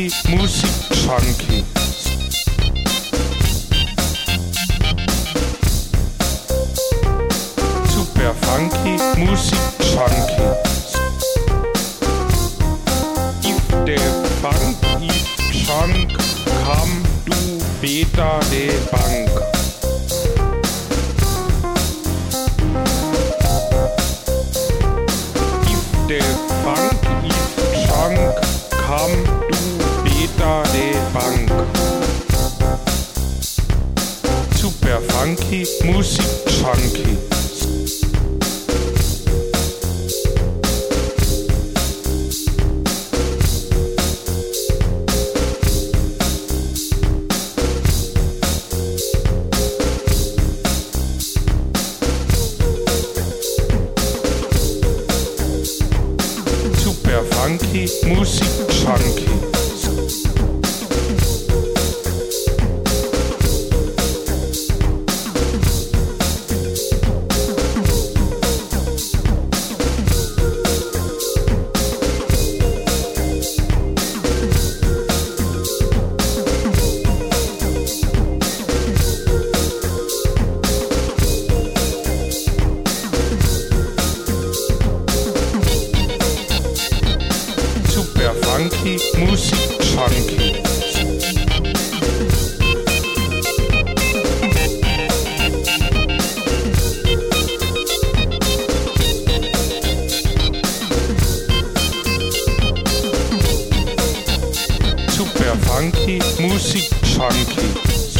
funky Musik-Junkie. Super funky Musik-Junkie. If the funk is junk, come to Beta de Bank. If the funk is junk, come to Beta de Bank. Super funky Musik-Junkie. Super funky Musik-Junkie. Super funky Musik-Junkie. Super funky Musik-Junkie.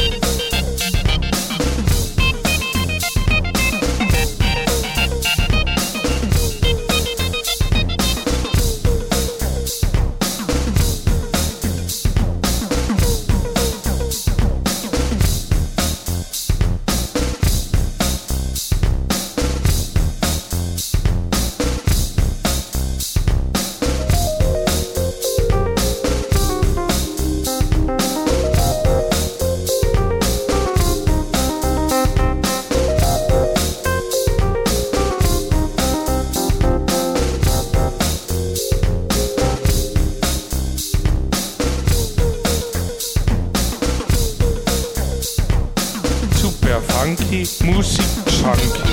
Super funky Musik-Junkie.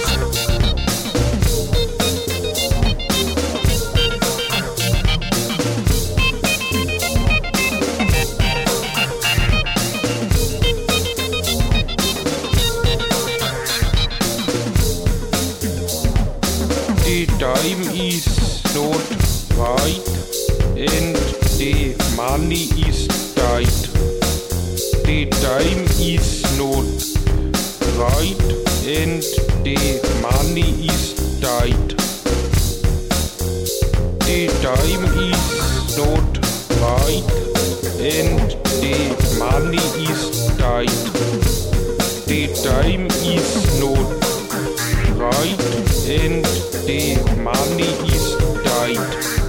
The time is not right and the money is tight. The time is not right and the money is tight. The time is not right and the money is tight. The time is not right and the money is tight.